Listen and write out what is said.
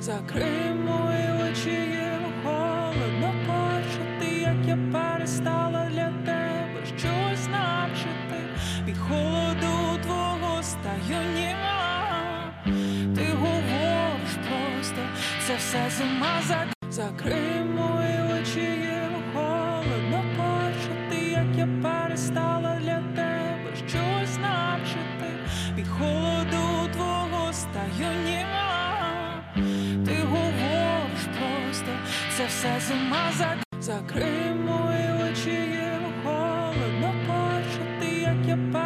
Закрий мої очі, їм холодно почути, як я перестала для тебе щось навчити. Від холоду твого стаю німа. Ти говориш просто, це все зима. Закрий мої очі, їм холодно почути, як я перестала для тебе щось навчити. Від холоду твого стаю німа. Ти говориш просто, це все зима. Закрий мої очі.